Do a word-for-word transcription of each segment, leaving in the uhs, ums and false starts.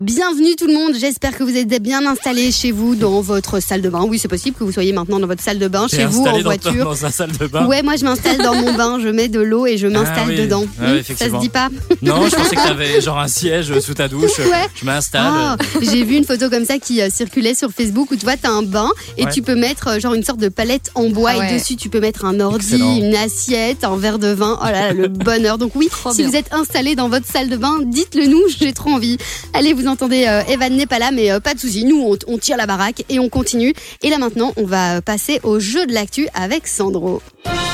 Bienvenue tout le monde, j'espère que vous êtes bien installés chez vous dans votre salle de bain. Oui, c'est possible que vous soyez maintenant dans votre salle de bain, T'es chez vous, en installé dans, voiture. dans sa salle de bain. Ouais, moi je m'installe dans mon bain, je mets de l'eau et je m'installe Ah oui. dedans. Ah oui, Hum, ça se effectivement. dit pas? Non, je pensais que t'avais genre un siège sous ta douche. Ouais. Je m'installe. Ah, j'ai vu une photo comme ça qui euh, circulait sur Facebook où tu vois, t'as un bain et Ouais. tu peux mettre euh, genre une sorte de palette en bois Ah ouais. et dessus tu peux mettre un ordi, Excellent. une assiette, un verre de vin. Oh là là, le bonheur. Donc oui, Trop si bien. vous êtes installé dans votre salle de bain, dites-le nous, j'ai trop envie. Allez, vous entendez, euh, Evan n'est pas là, mais euh, pas de souci. Nous, on, on tire la baraque et on continue. Et là maintenant, on va passer au jeu de l'actu avec Sandro.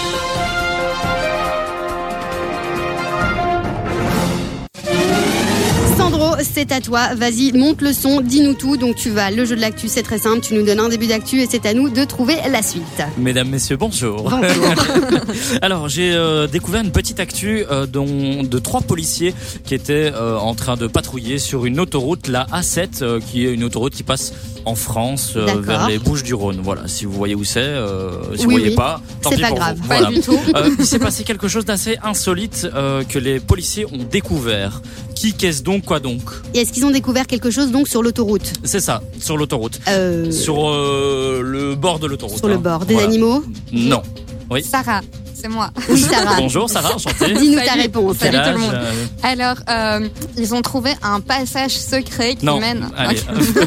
Sandro, c'est à toi. Vas-y, monte le son, dis-nous tout. Donc tu vas, le jeu de l'actu, c'est très simple. Tu nous donnes un début d'actu et c'est à nous de trouver la suite. Mesdames, messieurs, bonjour. Bonjour. Alors, j'ai euh, découvert une petite actu euh, dont, de trois policiers qui étaient euh, en train de patrouiller sur une autoroute, la A sept, euh, qui est une autoroute qui passe en France euh, D'accord. vers les Bouches-du-Rhône. Voilà, si vous voyez où c'est, euh, si vous Oui, voyez oui. pas, tant C'est pis pas pour grave. vous. Pas Voilà. du tout. Euh, il s'est passé quelque chose d'assez insolite euh, que les policiers ont découvert. Qui, qu'est-ce donc, quoi donc? Et est-ce qu'ils ont découvert quelque chose donc sur l'autoroute? C'est ça, sur l'autoroute. Euh, Sur euh, le bord de l'autoroute. Sur le hein. bord. Des Voilà. animaux? Non. Oui. Sarah, c'est moi. Oui, Sarah. Bonjour Sarah, enchantée. Dis-nous ta Salut. réponse. Quel Salut tout le âge, monde. euh, Alors, euh, ils ont trouvé un passage secret qui Non. mène. Allez.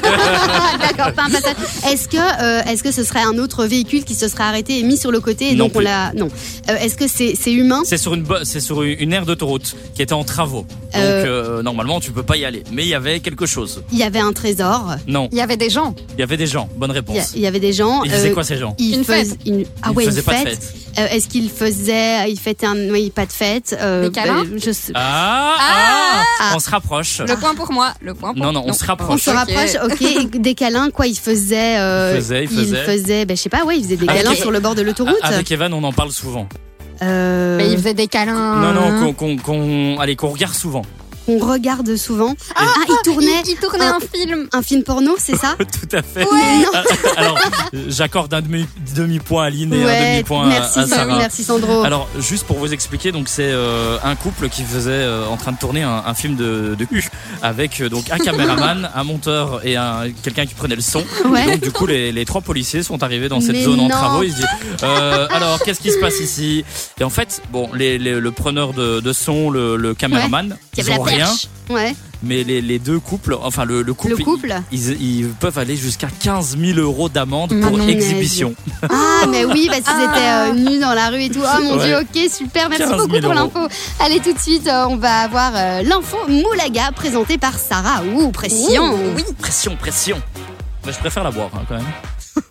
Ah, d'accord, pas un passage. Est-ce que, euh, est-ce que ce serait un autre véhicule qui se serait arrêté et mis sur le côté et Non donc on plus. l'a. Non. Euh, est-ce que c'est, c'est humain? C'est sur une bo- c'est sur une aire d'autoroute qui était en travaux. Donc Euh. euh, normalement tu peux pas y aller. Mais il y avait quelque chose. Il y avait un trésor. Non, Il y avait des gens. il y avait des gens. Bonne Il y, a- réponse. il y avait des gens. Ils faisaient euh, quoi ces gens? Ils Une fais- fête. une- Ah Ils ouais, une faisaient pas de fête. fête. Euh, est-ce qu'ils faisaient, ils fêtaient un, oui, pas de fête. euh, Des câlins bah, je sais- Ah, Ah. ah, on se rapproche. Le point pour moi. Le point pour Non, non, on se On rapproche. se rapproche, ok. Et des câlins, quoi, ils faisaient. euh, Ils faisaient, ils faisaient. faisaient, ben, je sais pas, ouais, ils faisaient des Avec câlins Evan- sur le bord de l'autoroute. Avec Evan, on en parle souvent. Euh, Mais ils faisaient des câlins. Non, non, qu'on, qu'on, qu'on- allez, qu'on regarde souvent. On regarde souvent. Ah, ils Il, tournaient il tournait un- un film. un film porno, c'est ça? Tout à fait. Ouais. Ah, Alors, j'accorde un demi, demi-point à Lynn et un Ouais, demi-point à- merci, à Sarah. merci Sandro. Alors, juste pour vous expliquer, donc c'est euh, un couple qui faisait euh, en train de tourner un, un film de, de cul avec euh, donc un caméraman, un monteur et un quelqu'un qui prenait le son. Ouais. Et donc du coup, les, les trois policiers sont arrivés dans cette Mais zone en non. travaux. Ils se disent euh, alors qu'est-ce qui se passe ici? Et en fait, bon, les, les- le preneur de, de son, le, le caméraman, Qui ils avait ont la rien. perche. Ouais. Mais les, les deux couples, enfin le, le couple, Le couple. Ils, ils peuvent aller jusqu'à quinze mille euros d'amende pour non, exhibition. Ah, mais oui, parce qu'ils étaient euh, nus dans la rue et tout. Oh mon Ouais. dieu, ok, super. Merci quinze beaucoup mille pour euros. l'info. Allez, tout de suite, euh, on va avoir euh, l'info Moulaga présentée par Sarah. Ouh, pression. Ouh, oui. Pression, pression. Mais je préfère la boire hein, quand même.